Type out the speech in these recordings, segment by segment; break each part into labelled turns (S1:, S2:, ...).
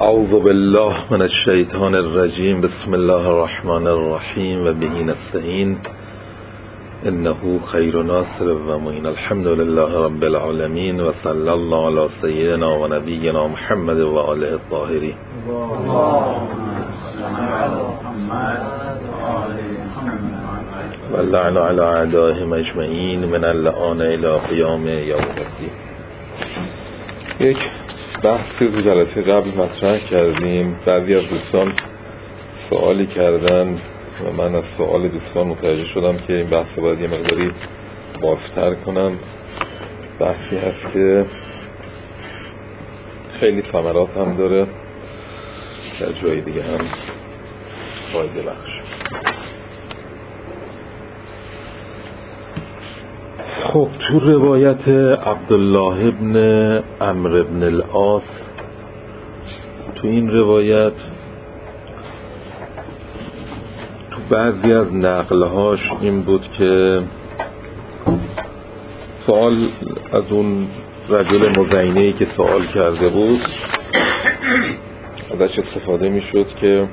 S1: اعوذ بالله من الشیطان الرجیم. بسم الله الرحمن الرحیم و به نستعین انه خیر ناصر و معین. الحمد لله رب العالمین و صلی الله علی سیدنا و نبینا محمد و آله الطاهرین. و اللعن علی اعدائهم اجمعین من اللعان الی قیام یوم الدین. یک بحثی رو جلسه قبل مطرح کردیم. بعضی از دوستان سوالی کردن و من از سوال دوستان متوجه شدم که این بحث باید یه مقداری بازتر کنم. بحثی هست که خیلی ثمرات هم داره، در جای دیگه هم فایده بخش. خب تو روایت عبدالله ابن عمرو ابن العاص، تو این روایت تو بعضی از نقلهاش این بود که سوال از اون رجل مزینه‌ای که سوال کرده بود ازش استفاده می شد که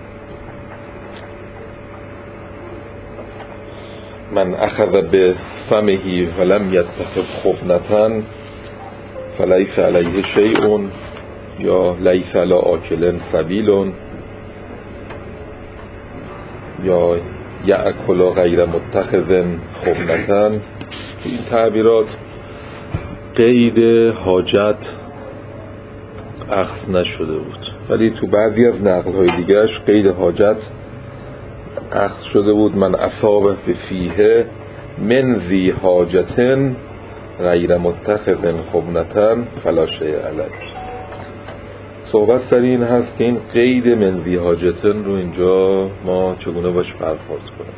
S1: من اخذ به فمهی ولم یتخذ خبنة فلیس علیه شیء یا لیس علی آکل سبیل یا یأکل غیر متخذ خبنة. این تعبیرات قید حاجت اخذ نشده بود، ولی تو بعضی از نقل‌های دیگرش قید حاجت اخذ شده بود. من اصابه فیه من ذی حاجت غیر متخذ خبنة فلا شیء علیه. صحبت سر این هست که این قید من ذی حاجت رو اینجا ما چگونه باش برخورد کنیم.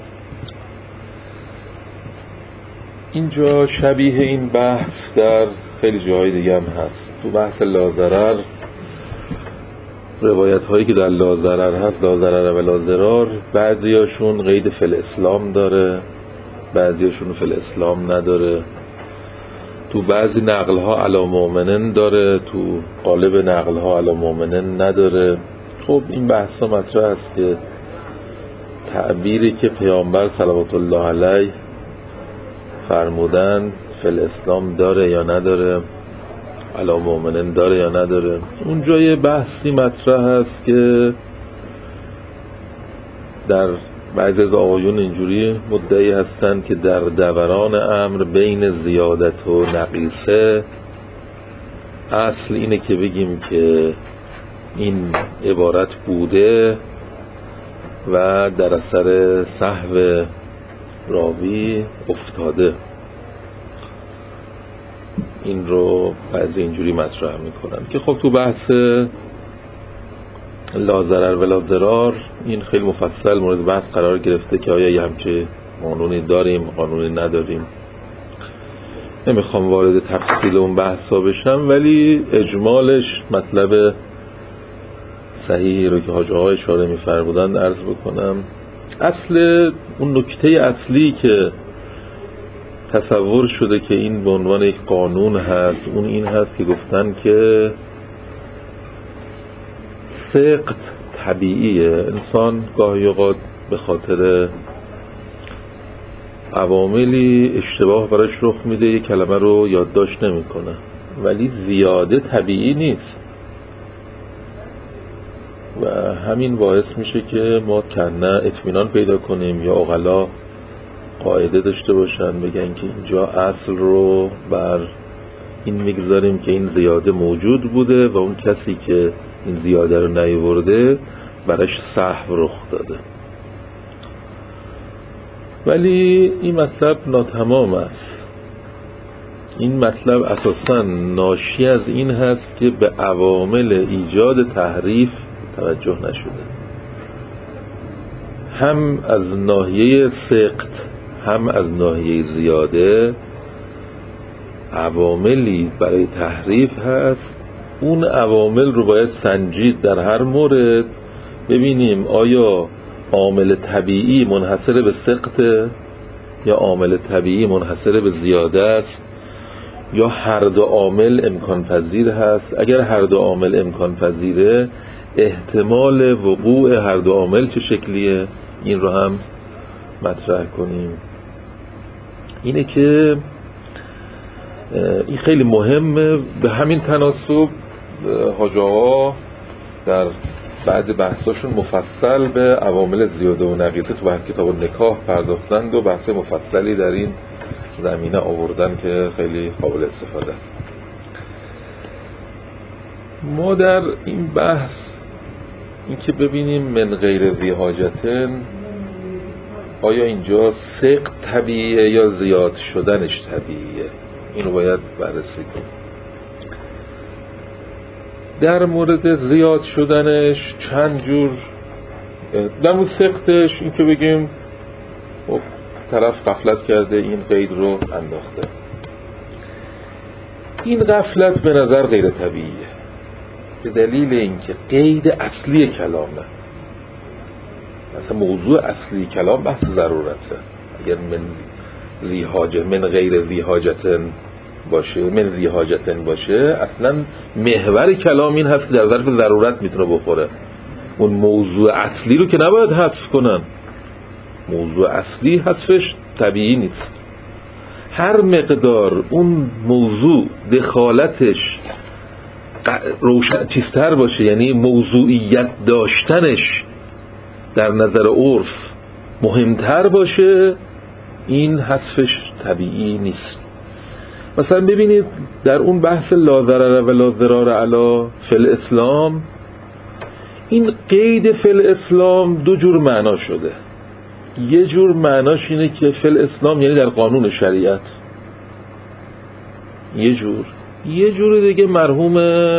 S1: اینجا شبیه این بحث در خیلی جاهای دیگه هم هست. تو بحث لاضرر، روایت هایی که در لاضرر هست، لاضرر و لاضرار، بعضیاشون قید فی الاسلام داره، بعضیاشون فی الاسلام نداره. تو بعضی نقل ها علی مؤمنین داره، تو قالب نقل ها علی مؤمنین نداره. خب این بحث ها مطرح است که تعبیری که پیامبر صلوات الله علیه فرمودن فی الاسلام داره یا نداره، علی مؤمنین داره یا نداره. اونجا یه بحثی مطرح هست که در بعضی از آقایون اینجوری مدعی هستن که در دوران امر بین زیادت و نقیصه اصل اینه که بگیم که این عبارت بوده و در اثر سهو راوی افتاده. این رو بعضی اینجوری مطرح میکنن که خب تو بحث لا ضرر ولا ضرار این خیلی مفصل مورد بحث قرار گرفته که آیا یه همچه قانونی داریم، قانونی نداریم. نمیخوام وارد تفصیل اون بحثا بشم، ولی اجمالش مطلب صحیحی رو که حاج آقا اشاره می‌فرمودن عرض بکنم. اصل اون نکته اصلی که تصور شده که این به عنوان یک قانون هست، اون این هست که گفتن که سقط طبیعیه. انسان گاهی اوقات به خاطر عواملی اشتباه براش رخ میده، یک کلمه رو یادداشت نمیکنه، ولی زیاده طبیعی نیست و همین باعث میشه که ما کنه اطمینان پیدا کنیم یا عقلا قاعده داشته باشن بگن که اینجا اصل رو بر این میگذاریم که این زیاده موجود بوده و اون کسی که این زیاده رو نیاورده براش سهو رخ داده. ولی این مطلب ناتمام است. این مطلب اساساً ناشی از این هست که به عوامل ایجاد تحریف توجه نشده، هم از ناحیه سقط هم از ناحیه زیاده عواملی برای تحریف هست. اون عوامل رو باید سنجید در هر مورد، ببینیم آیا عامل طبیعی منحصر به سقطه یا عامل طبیعی منحصر به زیاده است یا هر دو عامل امکان پذیر هست؟ اگر هر دو عامل امکان پذیره، احتمال وقوع هر دو عامل چه شکلیه؟ این رو هم مطرح کنیم. اینه که این خیلی مهمه. به همین تناسب حاج آقا در بعد بحثاشون مفصل به عوامل زیاده و نقیصه تو بحث کتاب نکاح پرداختند و بحث مفصلی در این زمینه آوردن که خیلی قابل استفاده است. ما در این بحث این که ببینیم من غیر ذی حاجتن، آیا اینجا سقط طبیعیه یا زیاد شدنش طبیعیه؟ اینو باید بررسی کنیم. در مورد زیاد شدنش چند جور، در مورد سقطش این که بگیم طرف غفلت کرده، این قید رو انداخته. این غفلت به نظر غیر طبیعیه به دلیل اینکه قید اصلی کلامه. مثلا موضوع اصلی کلام بحث ضرورته. اگر من غیر ذی حاجتن باشه، من ذی حاجتن باشه، اصلا محور کلام این هست که در ظرف ضرورت میتونه بخوره. اون موضوع اصلی رو که نباید حذف کنن. موضوع اصلی حذفش طبیعی نیست. هر مقدار اون موضوع دخالتش روشن چیزتر باشه، یعنی موضوعیت داشتنش در نظر عرف مهمتر باشه، این حذفش طبیعی نیست. مثلا ببینید در اون بحث لا ضرر و لا ضرار علی فی الاسلام، این قید فی الاسلام دو جور معنا شده. یه جور معناش اینه که فی الاسلام یعنی در قانون شریعت، یه جور دیگه مرحوم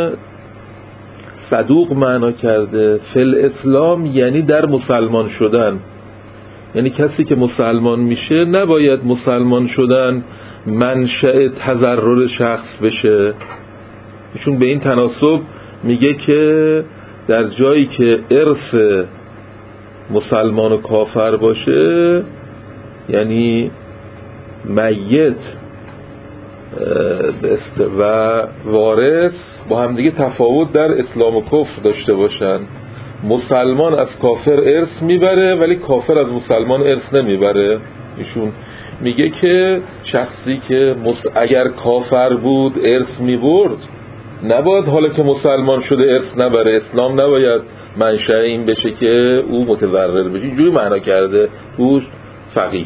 S1: صدوق معنا کرده فی الاسلام یعنی در مسلمان شدن. یعنی کسی که مسلمان میشه نباید مسلمان شدن منشأ تضرر شخص بشه. ایشون به این تناسب میگه که در جایی که ارث مسلمان و کافر باشه، یعنی میت و وارث با هم دیگه تفاوت در اسلام و کفر داشته باشن. مسلمان از کافر ارث میبره ولی کافر از مسلمان ارث نمیبره. ایشون میگه که شخصی که اگر کافر بود ارث میبرد، نباید حالا که مسلمان شده ارث نبره. اسلام نباید منشأ این بشه که او متضرر بشه. اینجوری معنا کرده او فقیه.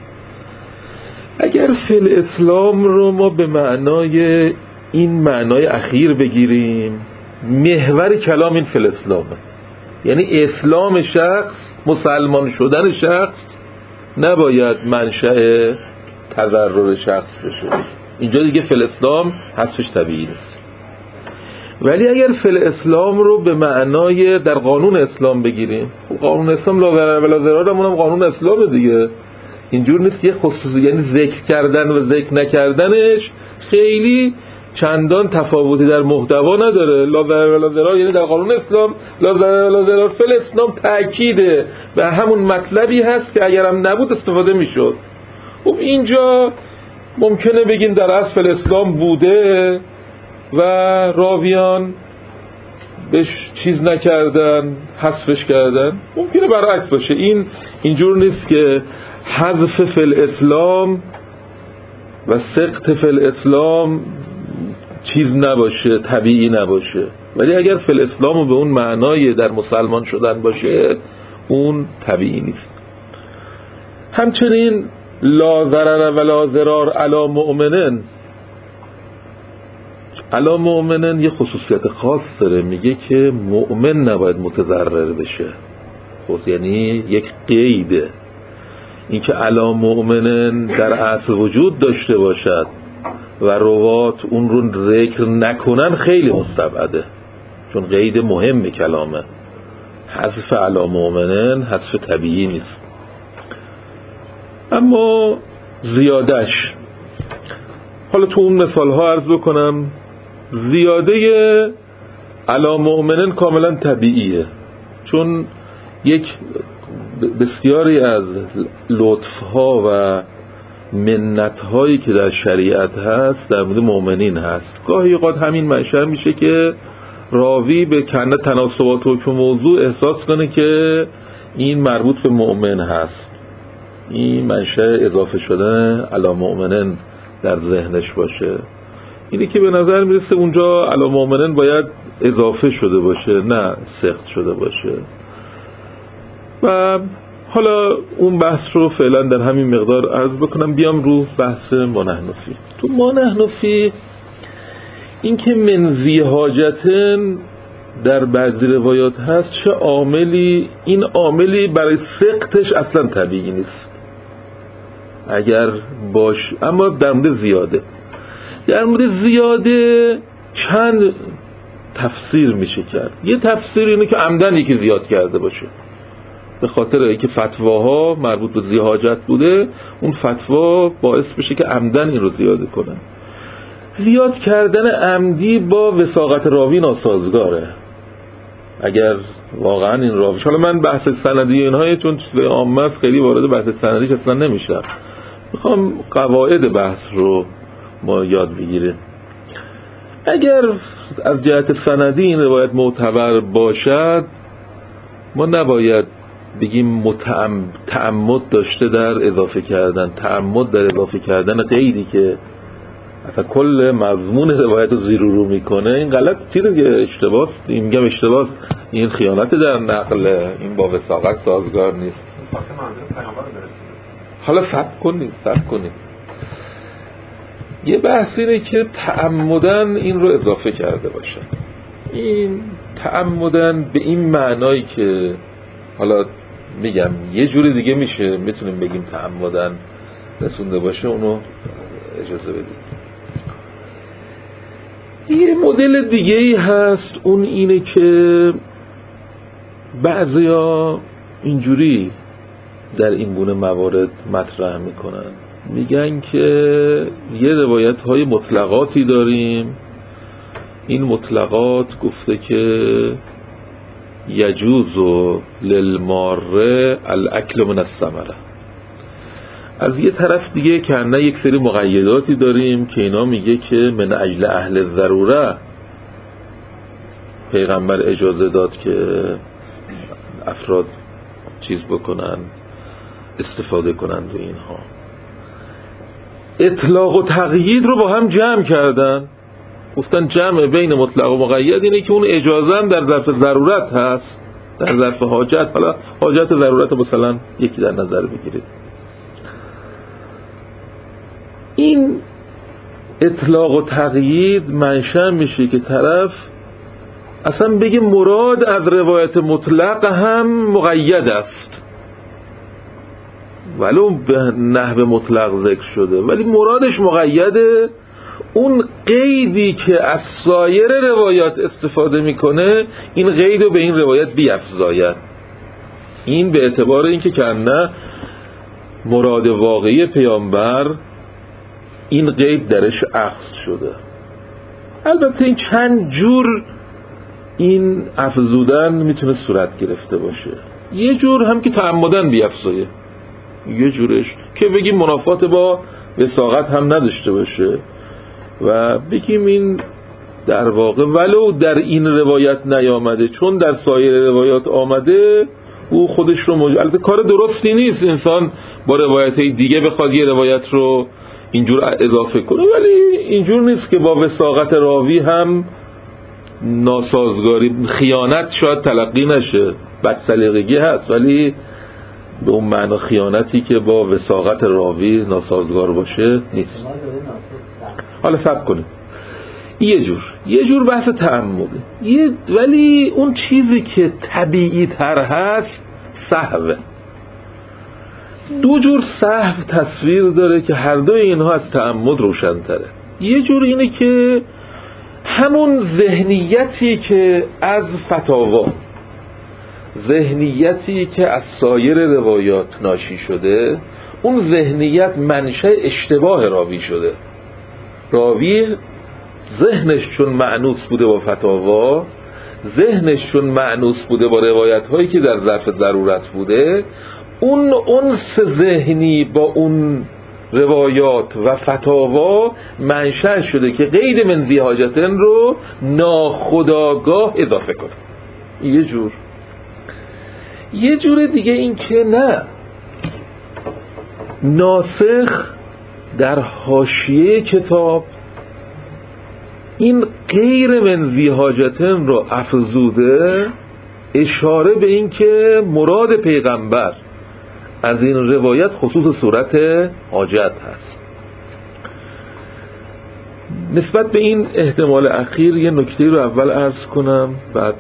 S1: اگر فی الاسلام رو ما به معنای این معنای اخیر بگیریم، محور کلام این فی الاسلامه، یعنی اسلام شخص، مسلمان شدن شخص نباید منشأ تضرر شخص بشه. اینجا دیگه فی الاسلام حذفش طبیعی نیست. ولی اگر فی الاسلام رو به معنای در قانون اسلام بگیریم، قانون اسلام لا ضرر ولا ضرار هم قانون اسلامه دیگه. اینجور نیست که خصوصی، یعنی ذکر کردن و ذکر نکردنش خیلی چندان تفاوتی در محتوا نداره. لا ضرر ولا ضرار یعنی در قانون اسلام لا ضرر ولا ضرار فی الاسلام تأکیده و همون مطلبی هست که اگرم نبود استفاده میشد. خب اینجا ممکنه بگیم در اصل اسلام بوده و راویان بهش چیز نکردن، حذفش کردن. ممکنه برعکس باشه. اینجور نیست که حذف فی الاسلام و سقط فی الاسلام چیز نباشه، طبیعی نباشه. ولی اگر فی الاسلام به اون معنای در مسلمان شدن باشه، اون طبیعی نیست. همچنین لا ضرر ولا ضرار علی مؤمنن، علی مؤمنن یه خصوصیت خاص داره، میگه که مؤمن نباید متضرر بشه. خب یعنی یک قیده. این که علی مؤمنن در اصل وجود داشته باشد و روات اون رو ذکر نکنن خیلی مستبعده، چون قید مهم کلامه. حذف علی مؤمنن حذف طبیعی نیست. اما زیادش، حالا تو اون مثال ها عرض بکنم، زیاده علی مؤمنن کاملا طبیعیه، چون یک بسیاری از لطف ها و منت هایی که در شریعت هست در مورد مؤمنین هست. گاهی اوقات همین منشأ میشه که راوی به کنه تناسبات حکم موضوع احساس کنه که این مربوط به مؤمن هست، این منشأ اضافه شدن علی مؤمنین در ذهنش باشه. اینی که به نظر میرسه اونجا علی مؤمنین باید اضافه شده باشه، نه سخت شده باشه. و حالا اون بحث رو فعلا در همین مقدار عرض بکنم، بیام رو بحث ما نحن فیه. تو ما نحن فیه این که منزی حاجتن در بعضی روایات هست، چه عاملی، این عاملی برای سقطش اصلا طبیعی نیست اگر باش، اما در مورد زیاده، در مورد زیاده چند تفسیر میشه کرد. یه تفسیر اینه که عمدن یکی زیاد کرده باشه، به خاطر اینکه فتواها مربوط به ذی حاجت بوده، اون فتوا باعث بشه که عمدن این رو زیاده کنن. زیاد کردن عمدی با وثاقت راوی ناسازگاره. اگر واقعا این راوی، حالا من بحث سندی اینهای چون چیز عامه است خیلی وارد بحث سندیش اصلا نمیشم، میخوام قواعد بحث رو ما یاد بگیریم. اگر از جهت سندی این روایت معتبر باشد، ما نباید بگیم تعمد داشته در اضافه کردن، تعمد در اضافه کردن قیدی که اصلا کل مضمون روایت رو زیر و رو میکنه. این غلط چیزه که اشتباهه، این میگم اشتباهه، این خیانت در نقل، این با وثاقت سازگار نیست. حالا صبر کنید یه بحث اینه که تعمدن این رو اضافه کرده باشه. این تعمدن به این معنایی که حالا میگم یه جوری دیگه میتونیم بگیم تعمدن رسونده باشه، اونو اجازه بدید. یه مدل دیگه ای هست، اون اینه که بعضیا اینجوری در این گونه موارد مطرح میکنن، میگن که یه روایت های مطلقاتی داریم، این مطلقات گفته که یجوز للماره الاکل من الثمره. از یه طرف دیگه که نه یک سری مقیداتی داریم که اینا میگه که من اجل اهل ضروره پیغمبر اجازه داد که افراد چیز بکنن، استفاده کنن و اینها. اطلاق و تقیید رو با هم جمع کردن، گفتن جمع بین مطلق و مقید اینه که اون اجازه هم در ظرف ضرورت هست، در ظرف حاجت. حالا حاجت ضرورت مثلا یکی در نظر بگیرید. این اطلاق و تقیید منشأ میشه که طرف اصلا بگه مراد از روایت مطلق هم مقید است، ولو به نحو مطلق ذکر شده ولی مرادش مقیده. اون قیدی که از سایر روایات استفاده میکنه این قید رو به این روایت بیفزاید. این به اعتبار اینکه کنه مراد واقعی پیامبر این قید درش اخذ شده. البته این چند جور این افزودن میتونه صورت گرفته باشه. یه جور هم که تعمدن بیفزایه، یه جورش که بگیم منافات با وثاقت هم نداشته باشه و بگیم این در واقع ولو در این روایت نیامده چون در سایر روایات آمده او خودش رو البته کار درستی نیست انسان با روایت دیگه بخواد یه روایت رو اینجور اضافه کنه، ولی اینجور نیست که با وثاقت راوی هم ناسازگاری، خیانت شاید تلقی نشه، بدسلیقگی هست، ولی به اون معنی خیانتی که با وثاقت راوی ناسازگار باشه نیست. حالا صبر کنید. یه جور بحث تعمده، ولی اون چیزی که طبیعی تر هست سهوه. دو جور سهو تصویر داره که هر دوی اینها از تعمد روشن تره. یه جور اینه که همون ذهنیتی که از فتاوا، ذهنیتی که از سایر روایات ناشی شده، اون ذهنیت منشأ اشتباه راوی شده. راوی ذهنش چون مأنوس بوده با فتاوا، ذهنش چون مأنوس بوده با روایت هایی که در ظرف ضرورت بوده، اون انس ذهنی با اون روایات و فتاوا منشأ شده که قید من ذی حاجتن رو ناخودآگاه اضافه کنه. یه جور دیگه این که نه، ناسخ در حاشیه کتاب این غیر من ذی حاجتن رو افزوده، اشاره به این که مراد پیغمبر از این روایت خصوص صورت حاجت هست. نسبت به این احتمال اخیر یه نکته رو اول عرض کنم، بعد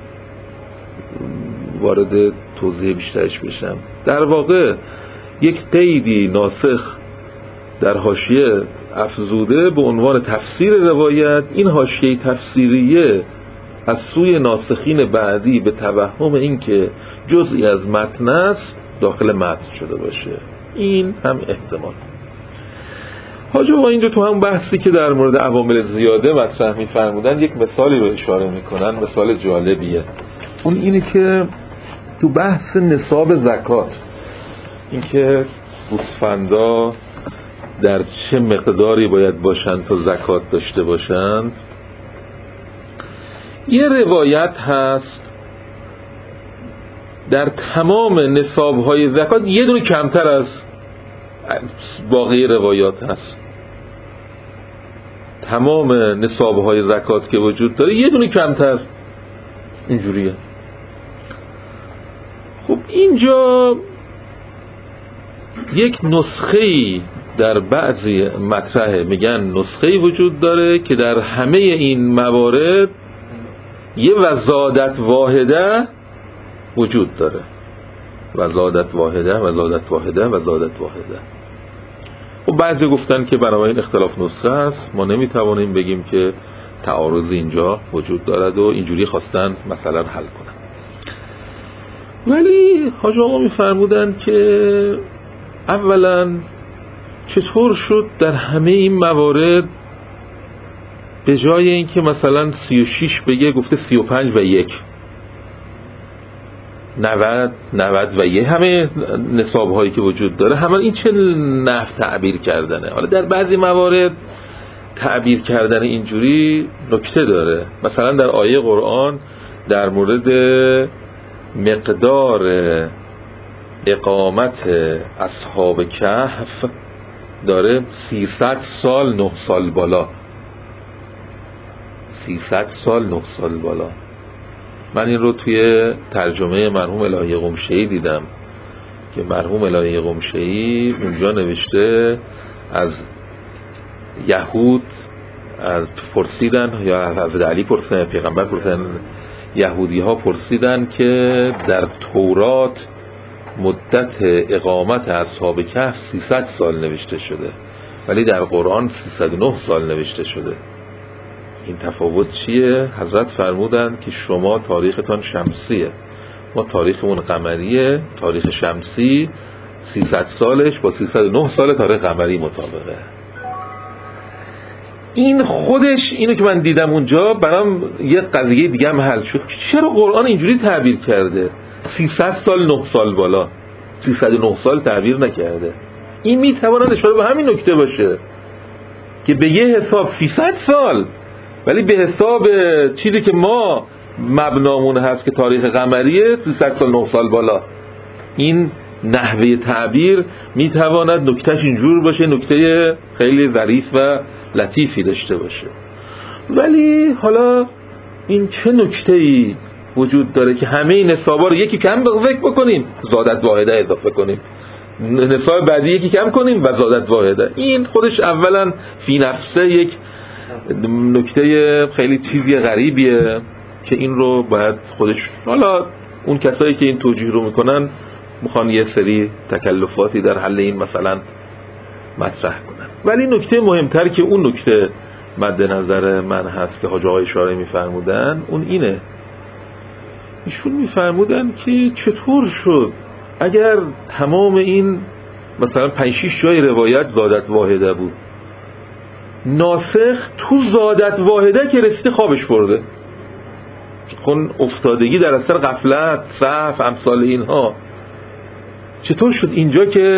S1: وارد توضیح بیشترش بشم. در واقع یک قیدی ناسخ در حاشیه افزوده به عنوان تفسیر روایت، این حاشیه تفسیریه از سوی ناسخین بعدی به توهم این که جزئی از متن است داخل متن شده باشه. این هم احتمال. حاجی آقا اینجا تو هم بحثی که در مورد عوامل زیاده مطرح می‌فرمودن یک مثالی رو اشاره میکنن، مثال جالبیه. اون اینه که تو بحث نصاب زکات، اینکه گوسفندا در چه مقداری باید باشن تا زکات داشته باشن، یه روایت هست در تمام نصاب‌های زکات یه دونه کمتر از باقی روایات هست. تمام نصاب‌های زکات که وجود داره یه دونه کمتر، اینجوریه. خب اینجا یک نسخه‌ای در بعضی مطرحه میگن نسخه‌ای وجود داره که در همه این موارد یه وزادت واحده وجود داره. وزادت واحده. خب بعضی گفتن که بنابراین اختلاف نسخه است، ما نمیتوانیم بگیم که تعارض اینجا وجود دارد و اینجوری خواستن مثلا حل کنن. ولی حاج آقا میفرمودن که اولا چطور شد در همه این موارد به جای اینکه مثلا 36 بگه گفته 35 و 1، 90 و 1، همه نصاب هایی که وجود داره همه این چه نحو تعبیر کردنه. حالا در بعضی موارد تعبیر کردن اینجوری نکته داره. مثلا در آیه قرآن در مورد مقدار اقامت اصحاب کهف داره 300 سال 9 سال بالا. 300 سال 9 سال بالا. من این رو توی ترجمه مرحوم الهی قمشه‌ای دیدم که مرحوم الهی قمشه‌ای اونجا نوشته از یهود از پرسیدن، یا حضرت علی پرسیدن، پیغمبر پرسیدن، یهودی ها پرسیدن که در تورات مدت اقامت اصحاب کهف 300 سال نوشته شده ولی در قرآن 309 سال نوشته شده. این تفاوت چیه؟ حضرت فرمودن که شما تاریختان شمسیه، ما تاریخمون قمریه. تاریخ شمسی 300 سالش با 309 سال تاریخ قمری مطابقه. این خودش، اینو که من دیدم اونجا برام یه قضیه دیگه هم حل شد. چرا قرآن اینجوری تعبیر کرده؟ 300 سال 9 سال بالا، 309 سال تعبیر نکرده. این میتواند اشاره به همین نکته باشه که به یه حساب 300 سال، ولی به حساب چیزی که ما مبنامون هست که تاریخ قمریه 300 سال 9 سال بالا. این نحوه تعبیر میتواند نکتهش اینجور باشه، نکته خیلی ظریف و لطیفی داشته باشه. ولی حالا این چه نکته‌ای وجود داره که همه این نصابا رو یکی کم فکر بکنیم، زادت واحده اضافه کنیم، نصاب بعدی یکی کم کنیم و زادت واحده. این خودش اولا فی نفسه یک نکته خیلی چیزی غریبیه که این رو باید خودش، حالا اون کسایی که این توجیه رو میکنن میخوان یه سری تکلفاتی در حل این مثلا مطرح کنن. ولی نکته مهمتر که اون نکته مد نظر من هست که حاج آقا اشاره میفرمودن، اون اینه. ایشون میفرمودن که چطور شد اگر تمام این مثلا 5-6 جای روایت زادت واحده بود، ناسخ تو زادت واحده که رسیده خوابش برده، چون افتادگی در اثر غفلت، سهو، امثال اینها. چطور شد اینجا که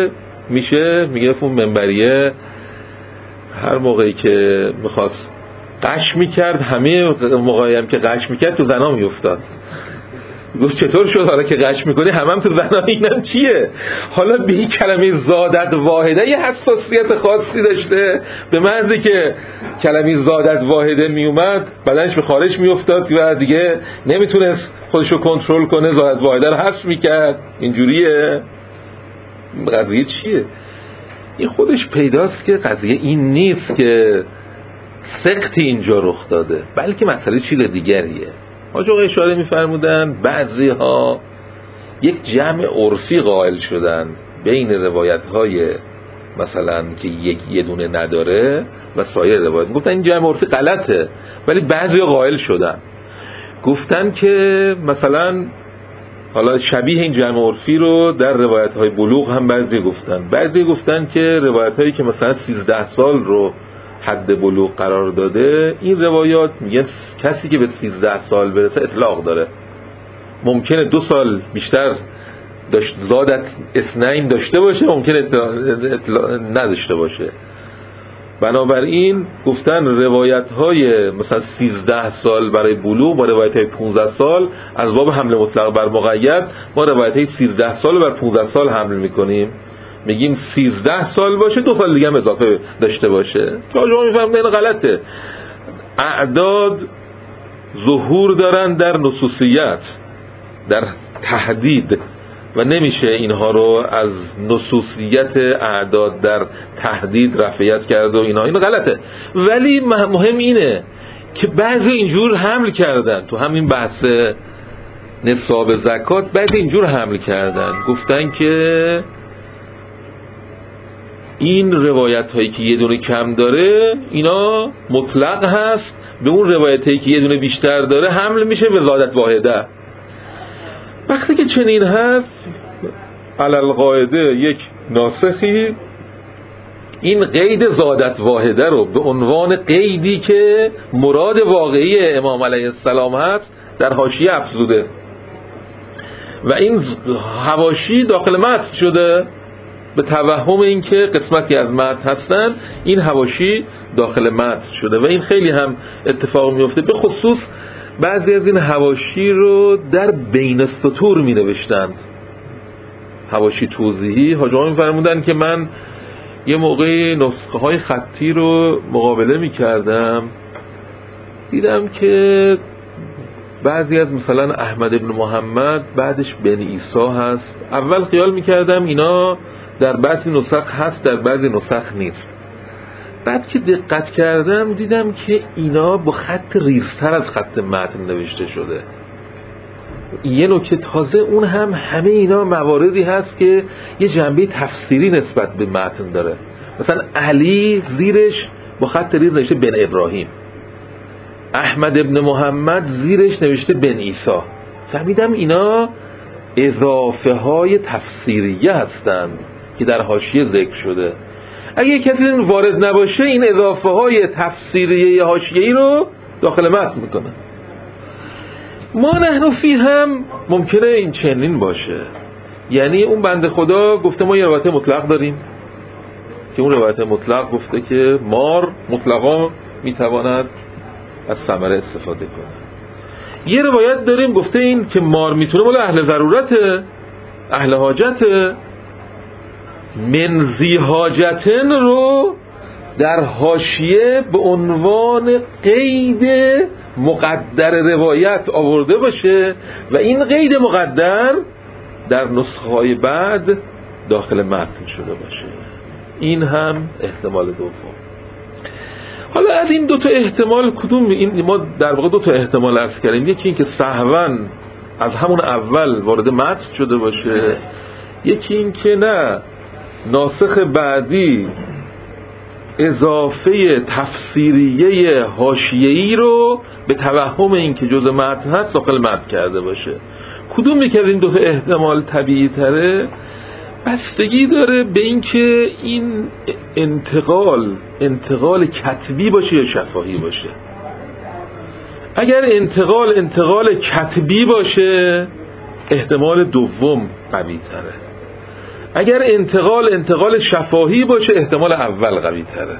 S1: میشه میگه اون منبریه هر موقعی که میخواست قش میکرد، همه موقعی هم که قش میکرد تو زنا میافتاد. گفت چطور شد حالا که قش میکنی همم تو زنا؟ اینم چیه؟ حالا به این کلمه زادت واحده یه حساسیت خاصی داشته، به محضی که کلمه زادت واحده میومد بدنش به خارج میافتاد و دیگه نمیتونست خودشو کنترل کنه، زادت واحده رو حذف میکرد. اینجوریه. قضیه چیه؟ این خودش پیداست که قضیه این نیست که سقطی اینجا رخ داده، بلکه مسئله چیز دیگریه. حاج آقا اشاره می‌فرمودن بعضی ها یک جمع عرفی قائل شدن بین روایت‌های مثلا که یه دونه نداره و سایر روایت. گفتن این جمع عرفی غلطه، ولی بعضی ها قائل شدن، گفتن که مثلا حالا شبیه این جمع عرفی رو در روایت‌های بلوغ هم بعضی گفتن که روایت‌هایی که مثلا 13 سال رو حد بلوغ قرار داده، این روایات میگن کسی که به 13 سال برسه اطلاق داره، ممکنه 2 سال بیشتر زادت اثنین داشته باشه، ممکنه اطلاق نداشته باشه. بنابراین گفتن روایت های مثلا 13 سال برای بلوغ با روایت های 15 سال از باب حمل مطلق بر مقید، ما روایت های 13 سال بر 15 سال حمل میکنیم، میگیم 13 سال باشه 2 سال دیگه هم اضافه داشته باشه. که آجا میفهمه این غلطه. اعداد ظهور دارن در نصوصیت، در تحدید، و نمیشه اینها رو از نصوصیت اعداد در تحدید رفعیت کرد و اینها، این غلطه. ولی مهم اینه که بعضی اینجور حمل کردن تو همین بحث نصاب زکات، بعضی اینجور حمل کردن، گفتن که این روایت هایی که یه دونه کم داره اینا مطلق هست، به اون روایت هایی که یه دونه بیشتر داره حمل میشه به زادت واحده. وقتی که چنین هست، علالقاعده یک ناسخی این قید زادت واحده رو به عنوان قیدی که مراد واقعی امام علیه السلام هست در حاشیه افزوده و این حواشی داخل متن شده، به توهم اینکه قسمتی از متن هستن این حواشی داخل متن شده و این خیلی هم اتفاق میفته. به خصوص بعضی از این حواشی رو در بین السطور می نوشتند، حواشی توضیحی. حاج آقا می‌فرمودن که من یه موقعی نسخه های خطی رو مقابله می کردم، دیدم که بعضی از مثلا احمد ابن محمد بعدش بن عیسی هست. اول خیال می کردم اینا در بعضی نسخ هست، در بعضی نسخ نیست. بعد که دقت کردم دیدم که اینا با خط ریزتر از خط متن نوشته شده. یه نکته تازه، اون هم همه اینا مواردی هست که یه جنبه تفسیری نسبت به متن داره. مثلا علی زیرش با خط ریز نوشته بن ابراهیم، احمد ابن محمد زیرش نوشته بن عیسی. فهمیدم اینا اضافه های تفسیریه هستند که در حاشیه ذکر شده. اگه کسی وارد نباشه این اضافه های تفسیریه حاشیه‌ای رو داخل متن میکنه. ما نحن فی هم ممکنه این چنین باشه، یعنی اون بنده خدا گفته ما یه روایت مطلق داریم که اون روایت مطلق گفته که مار مطلقا میتواند از ثمره استفاده کنه. یه روایت داریم گفته این که مار میتونه مال اهل ضرورته، اهل حاجته. من ذی حاجتن رو در حاشیه به عنوان قید مقدر روایت آورده باشه و این قید مقدر در نسخه های بعد داخل متن شده باشه. این هم احتمال دوم. حالا از این 2 احتمال کدوم؟ این ما در واقع 2 احتمال عرض کردیم. یکی این که سهواً از همون اول وارد متن شده باشه، یکی این که نه، ناسخ بعدی اضافه تفسیریه حاشیه‌ای رو به توهم این که جزء متن هست داخل متن کرده باشه. کدوم یکی از این 2 احتمال طبیعی تره؟ بستگی داره به این که این انتقال کتبی باشه یا شفاهی باشه. اگر انتقال کتبی باشه احتمال دوم قوی تره. اگر انتقال شفاهی باشه احتمال اول قوی تره.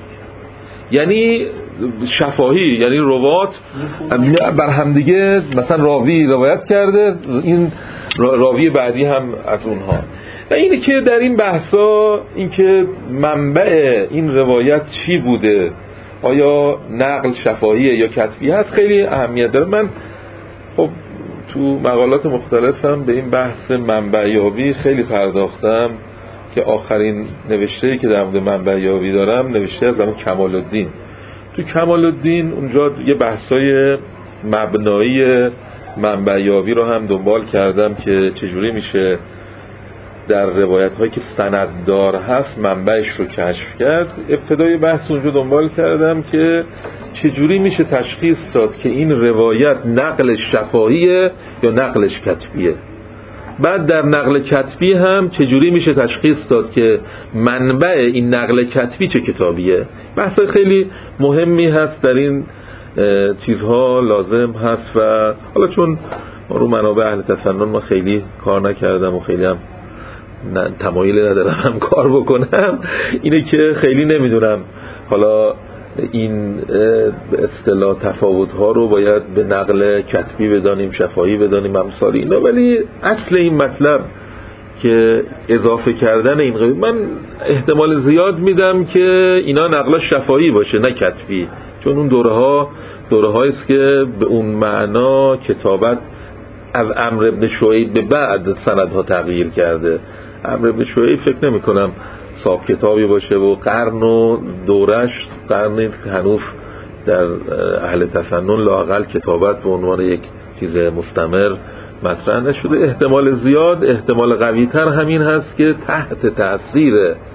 S1: یعنی شفاهی یعنی روات بر همدیگه مثلا راوی روایت کرده، این راوی بعدی هم از اونها. و اینه که در این بحثا این که منبع این روایت چی بوده، آیا نقل شفاهیه یا کتبی هست، خیلی اهمیت داره. من خب تو مقالات مختلفم به این بحث منبع یابی خیلی پرداختم که آخرین نوشته‌ای که در مورد منبع یابی دارم نوشته از کمال الدین. تو کمال الدین اونجا یه بحثای مبنایی منبع یابی رو هم دنبال کردم که چجوری میشه در روایت هایی که سنددار هست منبعش رو کشف کرد. ابتدای بحث اونجا دنبال کردم که چجوری میشه تشخیص داد که این روایت نقلش شفاهیه یا نقلش کتبیه. بعد در نقل کتبی هم چجوری میشه تشخیص داد که منبع این نقل کتبی چه کتابیه. بحث خیلی مهمی هست، در این چیزها لازم هست. و حالا چون رو منابع اهل تسنن ما خیلی کار نکردم و خیلی هم تمایلی ندارم هم کار بکنم، اینه که خیلی نمیدونم حالا این اصطلاح تفاوت ها رو باید به نقل کتبی بدانیم، شفاهی بدانیم، امثال اینا. ولی اصل این مطلب که اضافه کردن این قضیه، من احتمال زیاد میدم که اینا نقل شفاهی باشه نه کتبی، چون اون دوره هاییست که به اون معنا کتابت از عمرو ابن شعیب به بعد سندها تغییر کرده. عمرو ابن شعیب فکر نمی کنم صاحب کتابی باشه و قرن و دورش قرن هنوز در اهل تسنن لااقل کتابت به عنوان یک چیز مستمر مطرح نشده. احتمال زیاد، احتمال قوی تر همین هست که تحت تأثیر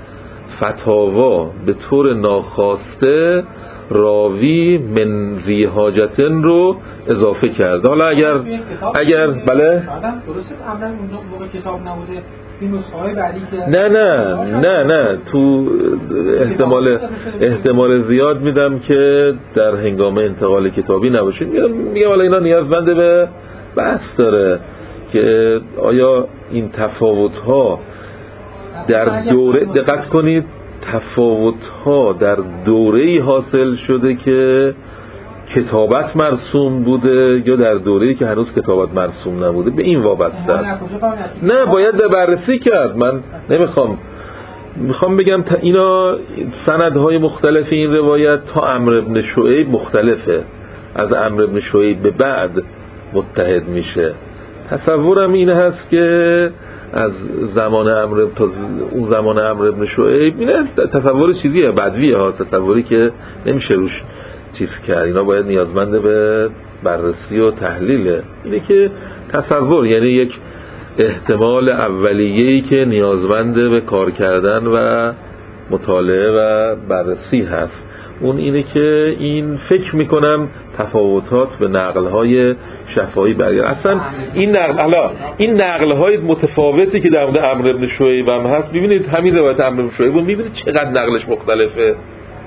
S1: فتاوا به طور ناخواسته راوی من ذی حاجتن رو اضافه کرده. حالا اگر بله
S2: درسته عملاً اون موقع کتاب نبوده این نسخه‌های بعدی
S1: که نه تو احتمال زیاد میدم که در هنگام انتقال کتابی نباشه. میگم حالا اینا نیازمند به بحث داره که آیا این تفاوت‌ها در دوره، دقت کنید، تفاوت‌ها در دوره‌ای حاصل شده که کتابت مرسوم بوده یا در دوره‌ای که هنوز کتابت مرسوم نبوده، به این وابسته است. نه باید بررسی کرد. من میخوام بگم اینا سندهای مختلف این روایت تا عمرو ابن شعیب مختلفه، از عمرو ابن شعیب به بعد متحد میشه. تصورم این هست که از زمان عمرو تا اون زمان عمرو ابن شعیب، این تصور چیزیه بدویه ها، تصوری که نمیشه روش چیز کرد. اینا باید نیازمند به بررسی و تحلیله. اینه که تصور یعنی یک احتمال اولیه‌ای که نیازمند به کار کردن و مطالعه و بررسی هست. اون اینه که این فکر میکنم تفاوتات به نقل‌های شفاهی برگرد. اصلا این نقل‌های متفاوتی که در مورد عمرو بن شعیب هم هست، ببینید همین روایت عمرو بن شعیب رو میبینید چقدر نقلش مختلفه،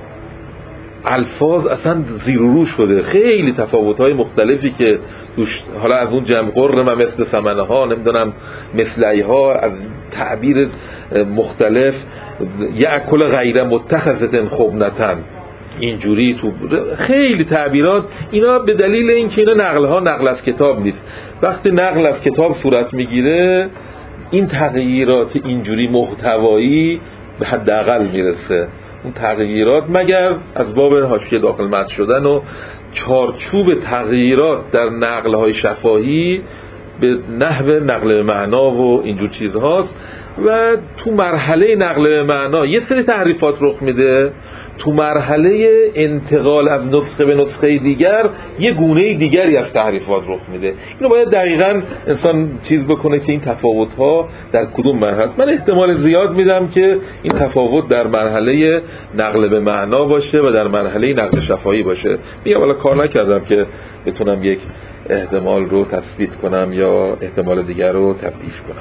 S1: الفاظ اصلا زیر و رو شده، خیلی تفاوت‌های مختلفی که توش، حالا از اون جمع قرن و مثل سمنه ها، نمیدونم مثلی ها، از تعبیر مختلف، یأکل غیر متخذة خبنة، اینجوری تو خیلی تعبیرات. اینا به دلیل اینکه اینا نقل از کتاب نیست. وقتی نقل از کتاب صورت میگیره این تغییرات اینجوری محتوایی به حداقل میرسه. اون تغییرات مگر از باب حاشیه داخل متن شدن و چارچوب تغییرات در نقل‌های شفاهی به نحو نقل به معنا و اینجور چیزهاست. و تو مرحله نقل به معنا یه سری تحریفات رخ میده، تو مرحله انتقال از نسخه به نسخه دیگر یه گونه دیگری از تحریفات رخ میده. اینو باید دقیقاً انسان چیز بکنه که این تفاوت‌ها در کدوم مرحله است. من احتمال زیاد میدم که این تفاوت در مرحله نقل به معنا باشه و در مرحله نقل شفاهی باشه. میگم والا کار نکردم که بتونم یک احتمال رو تثبیت کنم یا احتمال دیگر رو تضعیف کنم.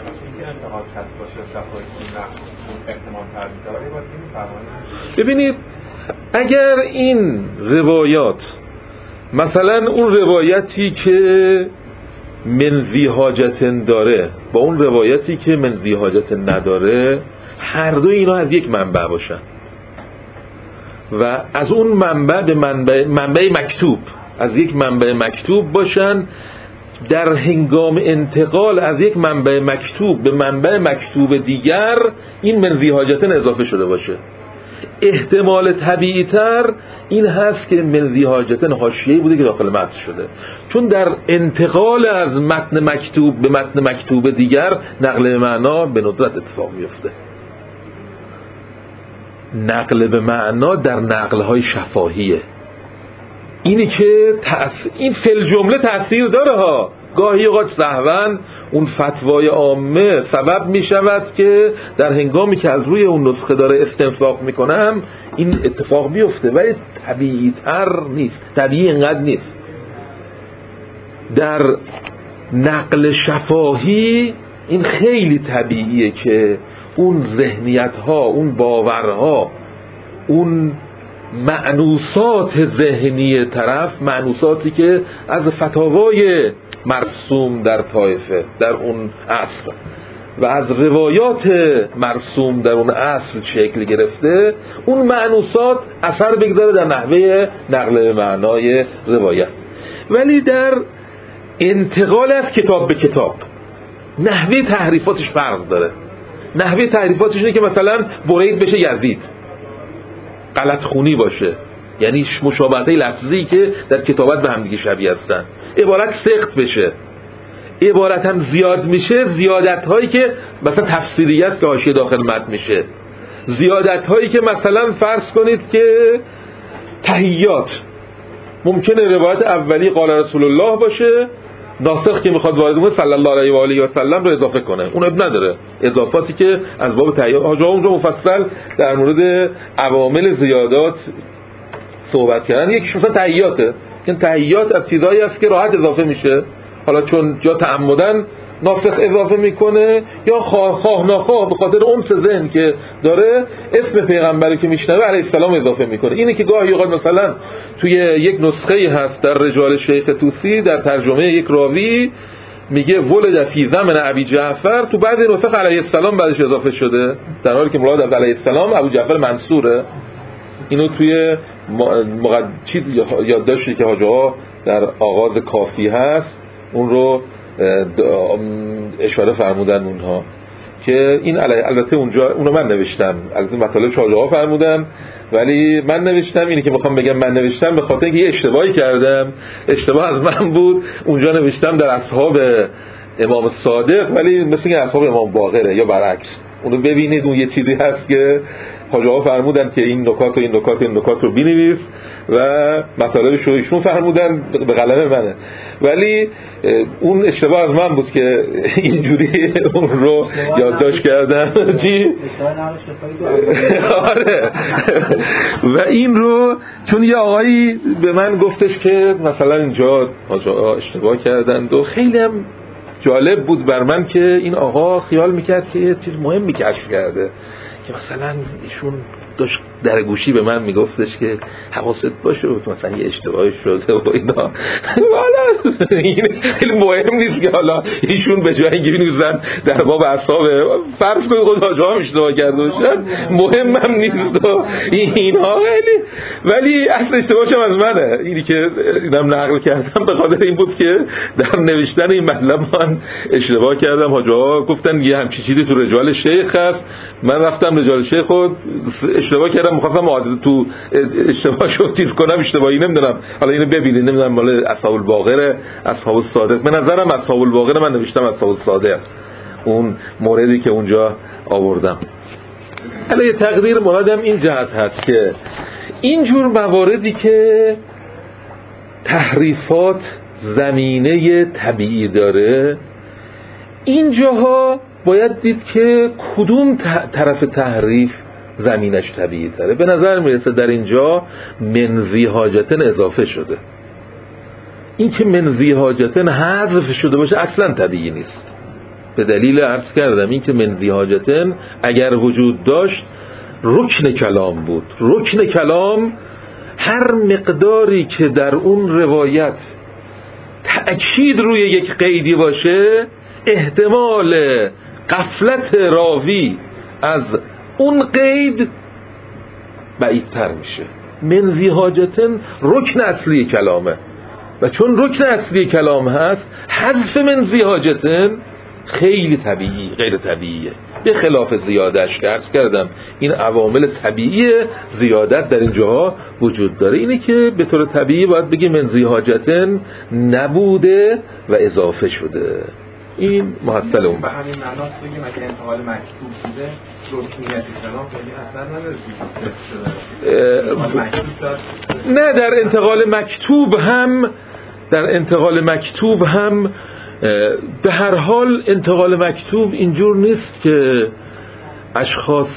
S1: ببینید اگر این روایات، مثلا اون روایتی که من ذی حاجت داره با اون روایتی که من ذی حاجت نداره، هر دو اینا از یک منبع باشن و از اون منبع به منبع مکتوب، از یک منبع مکتوب باشن، در هنگام انتقال از یک منبع مکتوب به منبع مکتوب دیگر این من ذی حاجتن اضافه شده باشه. احتمال طبیعی تر این هست که من ذی حاجتن حاشیه‌ای بوده که داخل متن شده، چون در انتقال از متن مکتوب به متن مکتوب دیگر نقل معنا به ندرت اتفاق میفته. نقل به معنا در نقل‌های شفاهیه. اینی که این فل جمله تأثیر داره ها، گاهی اوقات سهواً اون فتوای عامه سبب می شود که در هنگامی که از روی اون نسخه داره استنساخ میکنم این اتفاق بیفته، ولی طبیعی تر نیست، طبیعی اینقدر نیست. در نقل شفاهی این خیلی طبیعیه که اون ذهنیت ها، اون باورها، اون معنوسات ذهنی طرف، معنوساتی که از فتاوای مرسوم در طایفه در اون عصر و از روایات مرسوم در اون عصر شکل گرفته، اون معنوسات اثر بگذاره در نحوه نقل معنای روایت. ولی در انتقال از کتاب به کتاب نحوه تحریفاتش فرق داره. نحوه تحریفاتش اینه که مثلا برید بشه یزید، غلط خونی باشه، یعنی مشابهت لفظی که در کتابت به هم دیگه شبیه هستن، عبارت سخت بشه، عبارت هم زیاد میشه، زیادت هایی که مثلا تفسیری است که حاشیه داخل متن میشه، زیادت هایی که مثلا فرض کنید که تحیات ممکنه روایت اولی قال رسول الله باشه، ناسخ که میخواد وارد کنه صلی الله علیه و آله و سلم رو اضافه کنه، اون اب نداره. اضافاتی که از باب تحیات آجا اونجا مفصل در مورد عوامل زیادات صحبت کردن. یکیش مثلا تحیاته، این تحیات از چیزایی است که راحت اضافه میشه، حالا چون یا تعمدن ناسخ اضافه میکنه یا خواه ناخواه به خاطر اونس ذهن که داره اسم پیغمبری که میشنوه علیه السلام اضافه میکنه. اینه که گاهی اوقات مثلا توی یک نسخه هست در رجال شیخ طوسی در ترجمه یک راوی میگه ولد فی زمن ابی جعفر، تو بعضی نسخ علیه السلام بعدش اضافه شده، در حالی که مراد از علیه السلام ابو جعفر منصوره. اینو توی چیز یادداشتی که حاجی ها در آغاز کافی هست اون رو اشاره فرمودن اونها که این البته اونجا اونو من نوشتم، البته مطالب حاجی ها فرمودن ولی من نوشتم. اینی که میخوام بگم من نوشتم به خاطر اینکه یه اشتباهی کردم، اشتباه از من بود، اونجا نوشتم در اصحاب امام صادق ولی مثل اینکه اصحاب امام باقره یا برعکس. اونو ببینید، اون یه چیزی هست که حاجی ها فرمودن که این نکات و این نکات و این نکات رو بنویس و مطالبش رو ایشون فرمودن به قلم منه، ولی اون اشتباه از من بود که اینجوری اون رو یادداشت کردم. چی؟ آره. و این رو چون یه آقایی به من گفتش که مثلا اینجا حاجی ها اشتباه کردند و خیلی هم جالب بود بر من که این آقا خیال میکرد که یه چیز مهمی کشف کرده، که مثلا ایشون داشت در گوشی به من میگفتش که حواست باشه مثلا یه اشتباهی شده و اینا. حالا این خیلی مهم نیست که حالا ایشون به جای اینکه بنویسن در باب اصحاب فرض کنید خود حاجی ها اشتباه کرده باشن، مهم هم نیست و اینها خیلی، ولی اصل اشتباهش هم از منه. اینی که اینم نقل کردم به خاطر این بود که در نوشتن این مطلب من اشتباه کردم. حاجی ها گفتن یه همچین چیزی تو رجال شیخ هست، من رفتم رجال شیخ خود اشتباه کردم، می‌خواستم تو اشتباه شو تیز کنم، اشتباهی نمیدونم. حالا اینو ببینید، نمیدونم مال اصحاب الباقر اصحاب الصادق، به نظرم اصحاب الباقر من نوشتم اصحاب الصادق اون موردی که اونجا آوردم. علی تقدیر مرادم این جهت هست که اینجور مواردی که تحریفات زمینه طبیعی داره، اینجاها باید دید که کدوم طرف تحریف زمینش طبیعی تره. به نظر میرسه در اینجا من ذی حاجتن اضافه شده. این که من ذی حاجتن حذف شده باشه اصلا طبیعی نیست، به دلیل عرض کردم این که من ذی حاجتن اگر وجود داشت رکن کلام بود. رکن کلام هر مقداری که در اون روایت تأکید روی یک قیدی باشه احتمال غفلت راوی از اون قید بعیدتر میشه. من ذی حاجتن رکن اصلی کلامه و چون رکن اصلی کلام هست حذف من ذی حاجتن خیلی طبیعی غیر طبیعیه، به خلاف زیادهش که عرض کردم این عوامل طبیعی زیادت در اینجاها وجود داره. اینه که به طور طبیعی باید بگیم من ذی حاجتن نبوده و اضافه شده. این محصل اون
S3: به همین معناست بگیم اگه انتقال مکتوب بوده رکنیت کلام خیلی اثر نداره.
S1: نه، در انتقال مکتوب هم به هر حال انتقال مکتوب اینجور نیست که اشخاص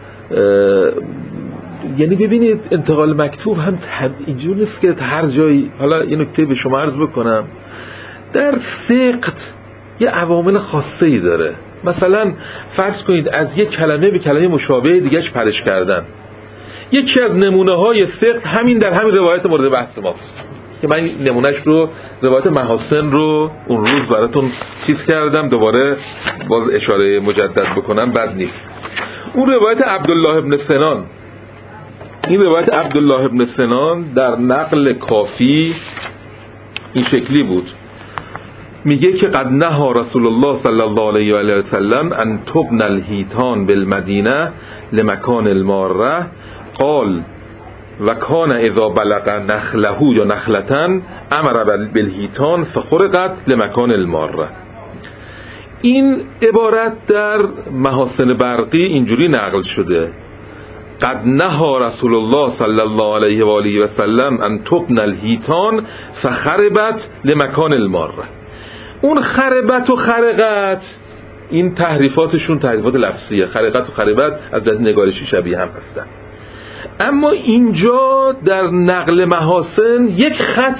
S1: یعنی ببینید انتقال مکتوب هم اینجور نیست که هر جایی. حالا یه نکته به شما عرض بکنم، در سقط یه عوامل خاصه‌ای داره. مثلا فرض کنید از یک کلمه به کلمه مشابه دیگه‌اش پرش کردن. یکی از نمونه‌های سقط همین در همین روایت مورد بحث ماست که من نمونهش رو روایت محاسن رو اون روز براتون چیز کردم، دوباره باز اشاره مجدد بکنم بد نیست. اون روایت عبدالله ابن سنان، این روایت عبدالله ابن سنان در نقل کافی این شکلی بود، میگه که قد نهى رسول الله صلی الله علیه و آله و سلم ان تبنى الحیطان بالمدینه لمکان الماره قال و کان اذا بلغ نخله یا نخلتن امر بالحیطان فخرقت لمکان الماره. این عبارت در محاسن برقی اینجوری نقل شده قد نهى رسول الله صلی الله علیه و آله و سلم ان تبنى الحیطان فخربت لمکان الماره. اون خربت و خرقت این تحریفاتشون تحریفات لفظیه، خرقت و خربت از جهت نگارشی شبیه هم هستن. اما اینجا در نقل محاسن یک خط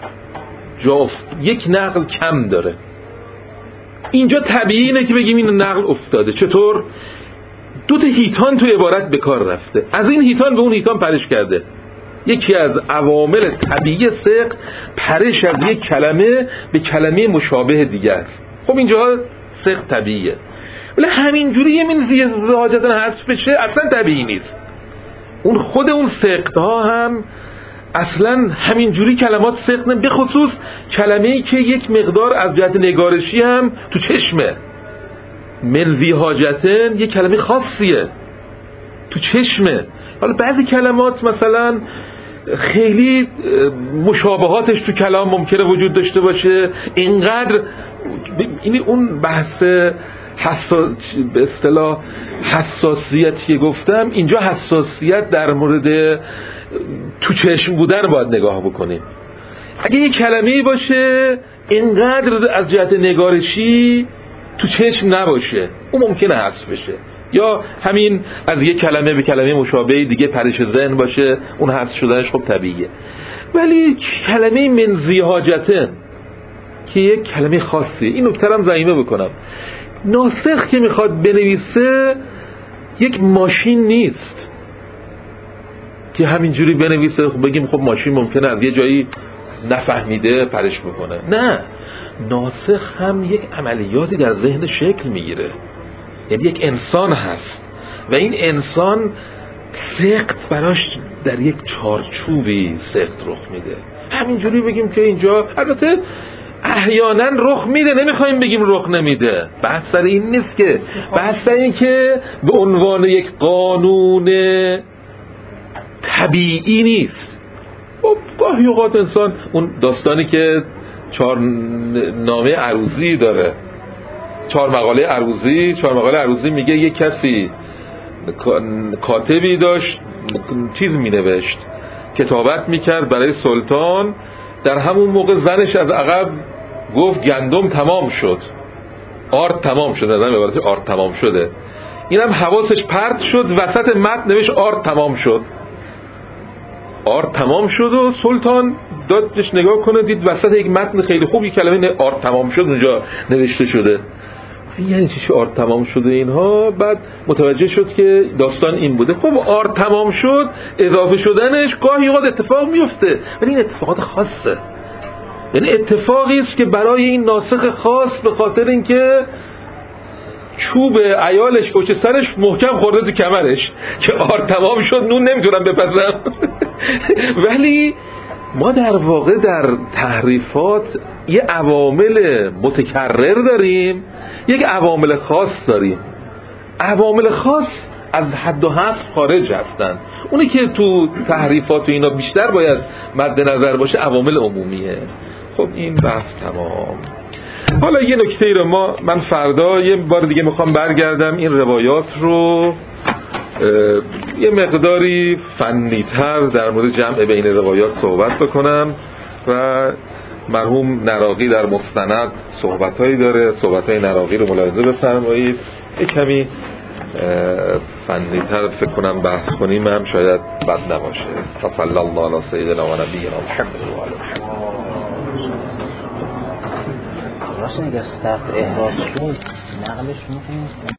S1: یک نقل کم داره. اینجا طبیعی اینه که بگیم این نقل افتاده. چطور؟ دو تا هیتان تو عبارت به کار رفته، از این هیتان به اون هیتان پرش کرده. یکی از عوامل طبیعی سقط پرش از یک کلمه به کلمه مشابه دیگه است. خب اینجا سقط طبیعیه، ولی همینجوری یه من ذی حاجتن حذف بشه اصلا طبیعی نیست. اون خود اون سقط ها هم اصلا همینجوری کلمات سقط، به خصوص کلمه‌ای که یک مقدار از جهت نگارشی هم تو چشمه. من ذی حاجتن یک کلمه خاصیه تو چشمه. حالا بعضی کلمات مثلا خیلی مشابهاتش تو کلام ممکنه وجود داشته باشه، اینقدر این اون بحث به اصطلاح حساسیتی که گفتم، اینجا حساسیت در مورد تو چشم بودن باید نگاه بکنیم. اگه یک کلمه‌ای باشه اینقدر از جهت نگارشی تو چشم نباشه اون ممکنه حذف بشه، یا همین از یک کلمه به کلمه مشابه دیگه پرش ذهن باشه اون حذف شدنش خب طبیعیه. ولی کلمه من ذی حاجتن که یک کلمه خاصیه، این نکته هم ضمیمه بکنم، ناسخ که میخواد بنویسه یک ماشین نیست که همینجوری بنویسه خب بگیم خب ماشین ممکنه از یه جایی نفهمیده پرش بکنه. نه، ناسخ هم یک عملیاتی در ذهن شکل میگیره، یعنی یک انسان هست و این انسان سقط براش در یک چارچوبی سقط رخ میده. همینجوری بگیم که اینجا البته احیانا رخ میده، نمیخوایم بگیم رخ نمیده، بحث سر این نیست، که بحث سر این که به عنوان یک قانون طبیعی نیست. خب گاهی اوقات انسان اون داستانی که 4 نامه عروضی داره، 4 مقاله عروضی میگه یک کسی کاتبی داشت چیز مینوشت، کتابت میکرد برای سلطان، در همون موقع زنش از عقب گفت گندم تمام شد، آرد تمام شد، نظرم عبارت آرد تمام شده. اینم حواسش پرت شد، وسط متن نوشت آرد تمام شد. آرد تمام شد و سلطان دادش نگاه کنه، دید وسط یک متن خیلی خوب یک کلمه آرد تمام شد اونجا نوشته شده. یعنی چی آرد تمام شده اینها؟ بعد متوجه شد که داستان این بوده. خب آرد تمام شد، اضافه شدنش گاهی اوقات اتفاق میفته، ولی این اتفاقات خاصه. یعنی اتفاقی است که برای این ناسخ خاص به خاطر اینکه چوب عیالش پشت سرش محکم خورده تو کمرش که آر تمام شد، نون نمیتونم بپزم. ولی ما در واقع در تحریفات یه عوامل متکرر داریم، یک عوامل خاص داریم. عوامل خاص از حد و حصر خارج هستن. اونی که تو تحریفات و اینا بیشتر باید مد نظر باشه عوامل عمومیه. خب این بحث تمام. حالا یه نکته رو من فردا یه بار دیگه میخوام برگردم این روایات رو یه مقداری فنی‌تر در مورد جمع بین روایات صحبت بکنم و مرحوم نراقی در مستند صحبتایی داره، صحبتای نراقی رو ملاحظه بفرمایید. یه کمی فنی‌تر فکر کنم بحث کنیم هم شاید بد نباشه. صلی الله علی سیدنا و نبینا محمد و علی
S4: راست میگه سخت احراز شد نقلش میکنیم